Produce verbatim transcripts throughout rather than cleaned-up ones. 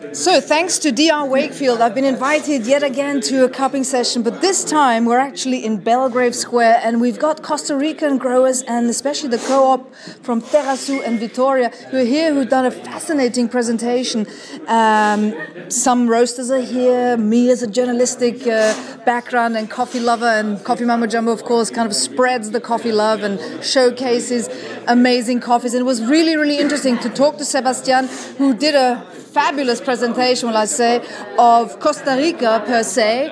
So, thanks to D R Wakefield, I've been invited yet again to a cupping session, but this time we're actually in Belgrave Square, and we've got Costa Rican growers and especially the co-op from Terraçu and Vitoria who are here, who've done a fascinating presentation. Um, some roasters are here, me as a journalistic uh, background and coffee lover, and Coffee Mambo Jumbo, of course, kind of spreads the coffee love and showcases amazing coffees. And it was really, really interesting to talk to Sebastian, who did a fabulous presentation, will I say, of Costa Rica per se,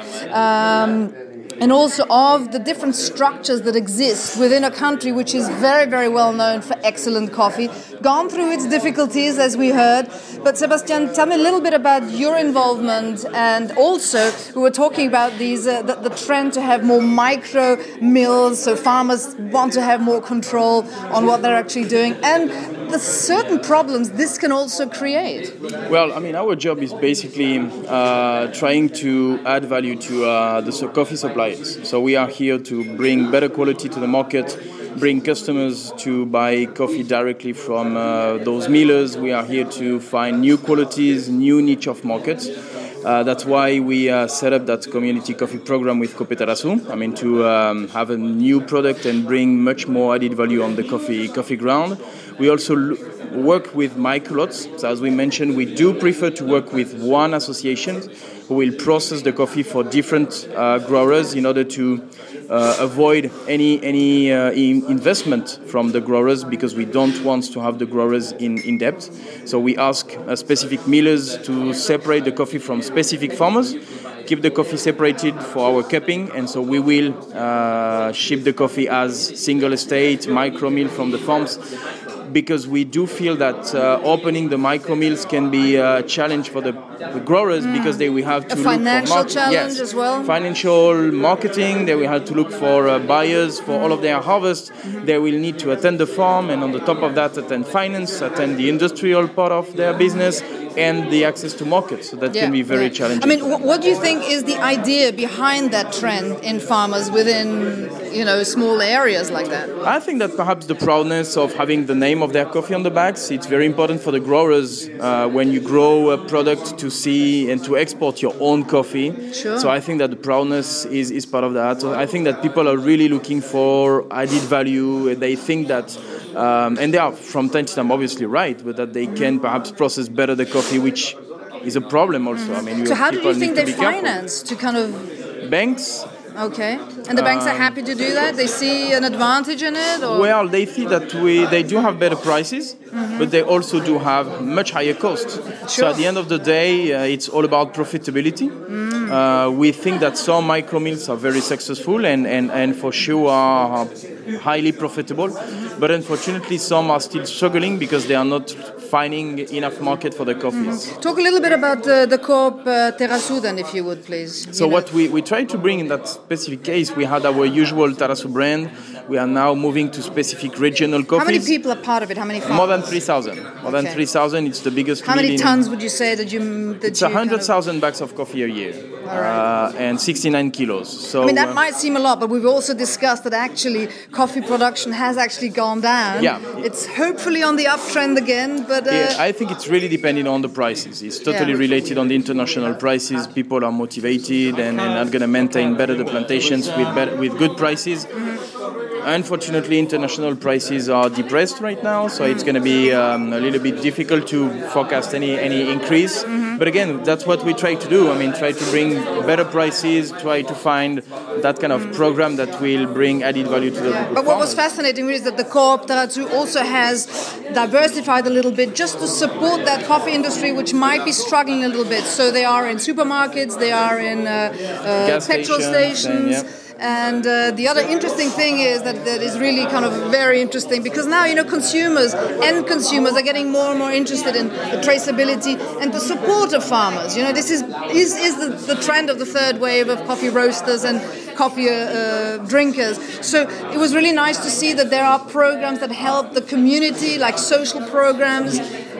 um, and also of the different structures that exist within a country which is very, very well known for excellent coffee, gone through its difficulties, as we heard. But Sebastian, tell me a little bit about your involvement, and also we were talking about these uh, the, the trend to have more micro mills, so farmers want to have more control on what they're actually doing, and the certain problems this can also create. Well, I mean, our job is basically uh, trying to add value to uh, the so- coffee suppliers. So we are here to bring better quality to the market, bring customers to buy coffee directly from uh, those millers. We are here to find new qualities, new niche of markets. Uh, that's why we uh, set up that community coffee program with Cope Terraçu. I mean, to um, have a new product and bring much more added value on the coffee coffee ground. We also l- work with microlots. So as we mentioned, we do prefer to work with one association who will process the coffee for different uh, growers in order to uh, avoid any any uh, in investment from the growers, because we don't want to have the growers in, in debt. So we ask uh, specific millers to separate the coffee from specific farmers, keep the coffee separated for our cupping, and so we will uh, ship the coffee as single estate, micro mill from the farms, because we do feel that uh, opening the micro mills can be a challenge for the, the growers, mm. because they will have to a look for financial market- challenge yes, as well. Financial marketing. They will have to look for uh, buyers for all of their harvest. Mm-hmm. They will need to attend the farm, and on the top of that, attend finance, attend the industrial part of their business, and the access to markets. So that yeah, can be very yeah. challenging. I mean, wh- what do you think is the idea behind that trend in farmers within, you know, small areas like that? I think that perhaps the proudness of having the name of their coffee on the bags, it's very important for the growers uh, when you grow a product to see and to export your own coffee. Sure. So I think that the proudness is, is part of that. So I think that people are really looking for added value. They think that, um, and they are from time to time obviously right, but that they can perhaps process better the coffee, which is a problem also. I mean, So how do you think they to finance to kind of... Banks. Okay. And the banks um, are happy to do that? They see an advantage in it? Or? Well, they see that we they do have better prices, mm-hmm. but they also do have much higher costs. Sure. So at the end of the day, uh, it's all about profitability. Mm. Uh, we think that some micro mills are very successful and, and, and for sure are highly profitable, but unfortunately some are still struggling because they are not finding enough market for their coffees. Mm. Talk a little bit about the, the Coop uh, Terraçu then, if you would, please. So you know. what we, we try to bring in that specific case, we had our usual Terraçu brand. We are now moving to specific regional coffees. How many people are part of it? How many farmers? More than three thousand. More okay. than three thousand. It's the biggest How many in, tons would you say that you... That it's you one hundred thousand kind of... bags of coffee a year. All right. Uh, and sixty-nine kilos. So, I mean, that uh, might seem a lot, but we've also discussed that actually coffee production has actually gone down. Yeah. It's hopefully on the uptrend again, but... Uh, yeah, I think it's really depending on the prices. It's totally yeah. related on the international prices. People are motivated and, and are going to maintain better the plantations with better, with good prices. Mm-hmm. Unfortunately, international prices are depressed right now, so it's going to be um, a little bit difficult to forecast any any increase. Mm-hmm. But again, that's what we try to do. I mean, try to bring better prices, try to find that kind of program that will bring added value to the yeah. the But what farmers. was fascinating is that the Coop Terraçu also has diversified a little bit just to support that coffee industry, which might be struggling a little bit. So they are in supermarkets, they are in uh, uh, petrol stations. And, yeah. And uh, the other interesting thing is that that is really kind of very interesting, because now, you know, consumers, end consumers are getting more and more interested in the traceability and the support of farmers. You know, this is is, is the, the trend of the third wave of coffee roasters and coffee uh, drinkers. So it was really nice to see that there are programs that help the community, like social programs,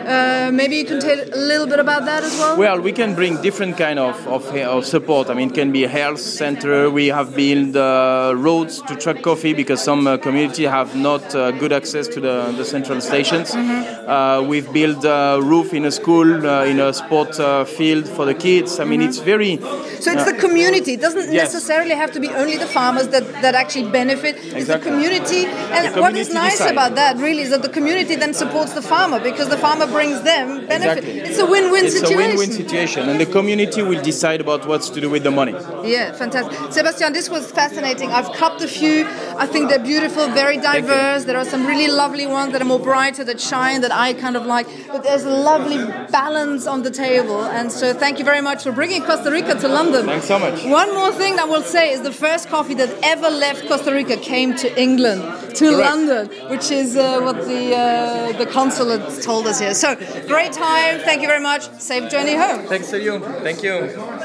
Uh, maybe you can tell a little bit about that as well? Well, we can bring different kind of, of, of support. I mean, it can be a health center. We have built uh, roads to truck coffee because some uh, community have not uh, good access to the, the central stations. Mm-hmm. Uh, we've built a roof in a school, uh, in a sport uh, field for the kids. I mean, mm-hmm. it's very... So it's uh, the community. It doesn't yes. necessarily have to be only the farmers that, that actually benefit. Exactly. It's the community. And the what community is nice decide. about that really is that the community then supports the farmer because the farmer brings them benefit. Exactly. It's a win-win it's situation. It's a win-win situation. And the community will decide about what's to do with the money. Yeah, fantastic. Sebastian, this was fascinating. I've cupped a few. I think they're beautiful, very diverse. There are some really lovely ones that are more brighter, that shine, that I kind of like. But there's a lovely balance on the table. And so thank you very much for bringing Costa Rica to London. Thanks so much. One more thing I will say is the first coffee that ever left Costa Rica came to England, to Correct. London, which is uh, what the uh, the consulate told us here. So great time. Thank you very much. Safe journey home. Thanks to you. Thank you.